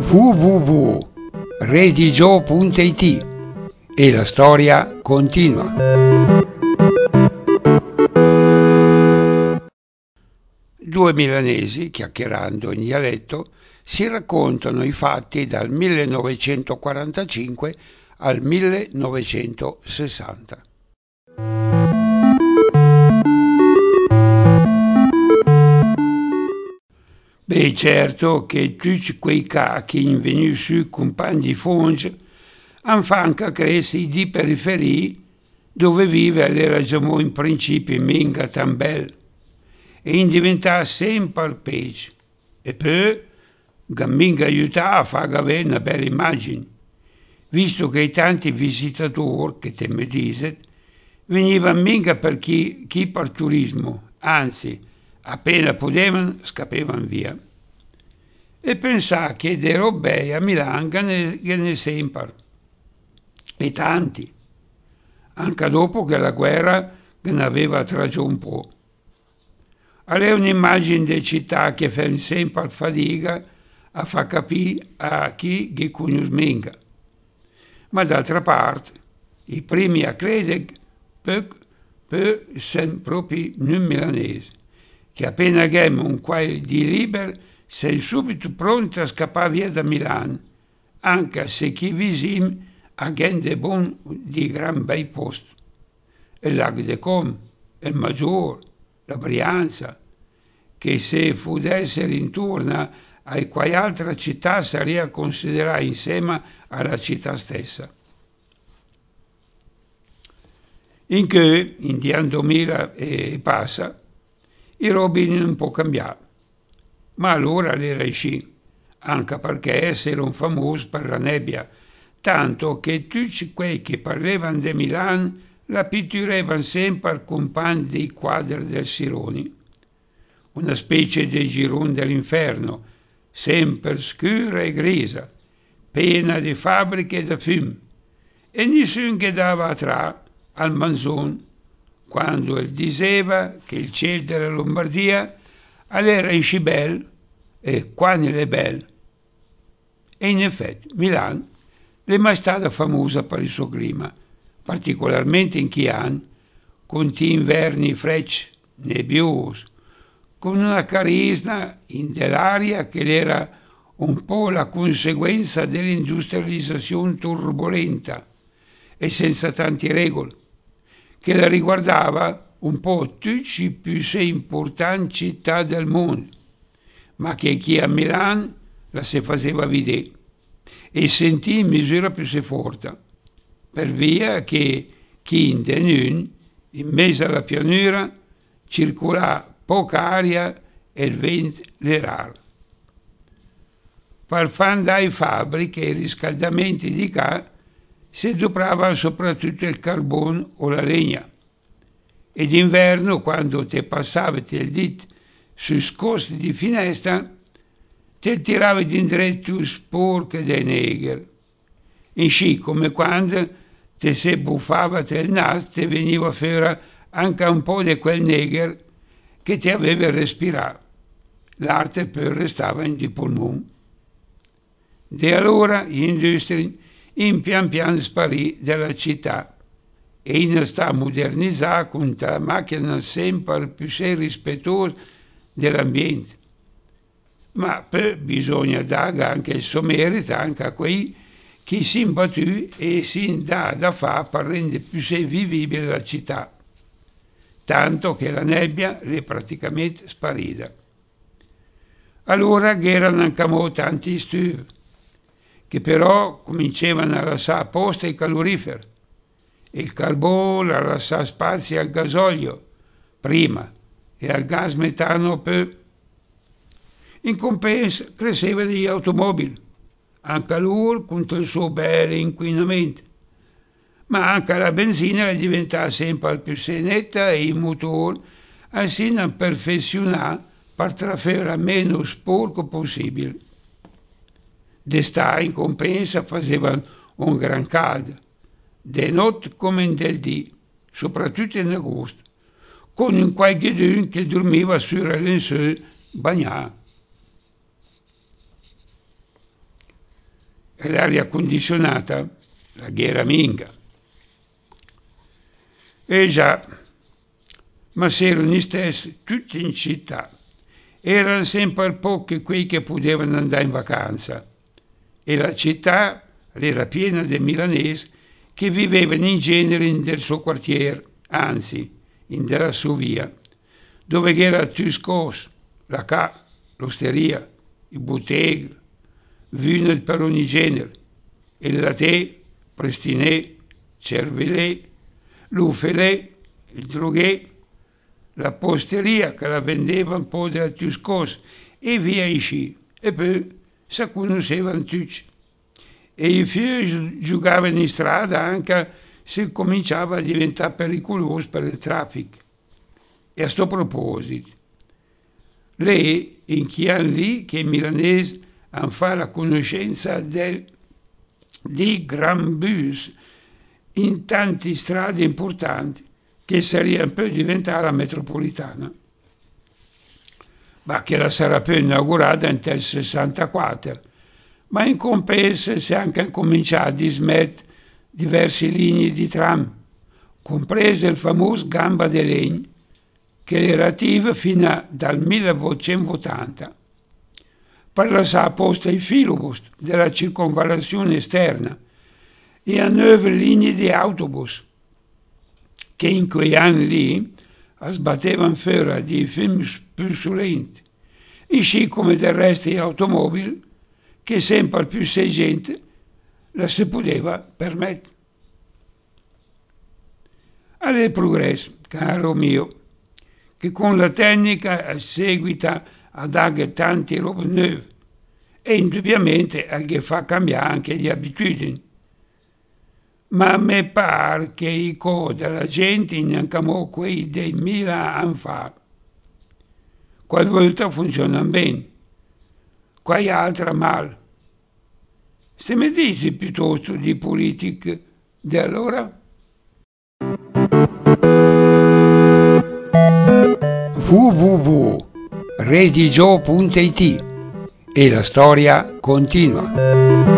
www.redigio.it e la storia continua. Due milanesi, chiacchierando in dialetto, si raccontano i fatti dal 1945 al 1960. Beh, certo che tutti quei cacchi venuti su compagni di fonge hanno fatto crescere di periferie dove vive l'era già in principio minga tan bel e in diventare sempre peggio e poi minga aiutare a far avere una bella immagine, visto che i tanti visitatori che te mi dite venivano mica per chi per turismo, anzi appena potevano scappavano via. E pensà che dei robei a Milano che ne sempre, e tanti, anche dopo che la guerra ne aveva tragio un po'. È un'immagine di città che fa sempre fatica a far capire a chi che conosce. Ma d'altra parte, i primi a credere sono proprio noi milanesi, che appena abbiamo un quaio di libero sei subito pronti a scappare via da Milano, anche se chi vicino ha gente buon di gran bei posti. Il Lago de Com, il Maggiore, la Brianza, che se fosse intorno a qualche altra città sarebbe considerata insieme alla città stessa. In che, in di anno 2000 e passa, i robi un po' cambiato. Ma allora era sci, anche perché erano famosi per la nebbia, tanto che tutti quelli che parlavano di Milano la pitturavano sempre con pan dei quadri del Sironi, una specie di girone dell'inferno, sempre scura e grisa, piena di fabbriche da fumo, e nessuno che dava atrás al manzon quando diceva che il cielo della Lombardia era in bel e qua nelle belle. E in effetti Milano è mai stata famosa per il suo clima, particolarmente in Chian, con inverni frecci, nebbiosi, con una carisma dell'aria che era un po' la conseguenza dell'industrializzazione turbolenta e senza tante regole, che la riguardava un po' tutte le più importanti città del mondo, ma che chi a Milano la si faceva vedere e sentì in misura più forte, per via che chi in denun, in mezzo alla pianura, circolava poca aria e il vento raro. Per far dai fabbriche e i riscaldamenti di qua si adoperava soprattutto il carbone o la legna. E d'inverno, quando te passavi il dito sui scossi di finestra, te tiravi d'indretto sporche dei negri. In sci, come quando te se buffava il naso, te veniva fuori anche un po' di quel negro che ti aveva respirato. L'arte poi restava in di polmoni. E allora l'industria pian piano sparì dalla città e in sta modernizzata con la macchina sempre più rispettosa dell'ambiente. Ma poi bisogna dare anche il suo merito anche a quei che si imbattuti e si dà da fare per rendere più vivibile la città, tanto che la nebbia è praticamente sparita. Allora erano anche tanti stufi, che però cominciavano a lasciare posto ai caloriferi, e il carbone a lasciare spazio al gasolio prima e al gas metano poi. In compenso crescevano gli automobili, anche loro contro il suo bel inquinamento, ma anche la benzina diventava sempre più netta e i motori si perfezionavano per trafare meno sporco possibile. D'estate in compensa facevano un gran caldo, di notte come in del dì, soprattutto in agosto, con un qualche dun che dormiva sul lenzuolo bagnato. e l'aria condizionata, la ghiera minga. E già, ma s'erano gli stessi tutti in città. Erano sempre pochi quei che potevano andare in vacanza. E la città era piena di milanesi che vivevano in genere nel suo quartiere, anzi, della sua via, dove era tutto scorso, la ca, l'osteria, i botteghe, vino per ogni genere, il latte, prestinè, cervelè, l'ufelè, il droghe, la posteria che la vendeva un po' da più scorso e via isci, e poi si conoscevano tutti. E i figli giocavano in strada anche se cominciava a diventare pericoloso per il traffico. E a sto proposito, lei in che anno lì che i milanesi hanno fatto la conoscenza di gran bus in tante strade importanti che sarebbero per diventare la metropolitana, ma che la sarà poi inaugurata nel 64, ma in compenso si è anche cominciato a dismettere diverse linee di tram, comprese il famoso Gamba de Legno, che era attiva fino dal 1880. Per lasciare posto ai filobus della circonvallazione esterna e a 9 linee di autobus, che in quegli anni lì sbattevano fuori di film puzzolenti, così come del resto di automobili, che sempre più gente la si poteva permettere. Alle progresso, caro mio, che con la tecnica seguita a dare tante robe nuove e indubbiamente a che fa cambiare anche le abitudini. Ma a me pare che i codi della gente neanche quei dei 1000 anni fa. Qualche volta funzionano bene, qualche altra male. Se mi dici piuttosto di politica di allora? www.redigio.it e la storia continua.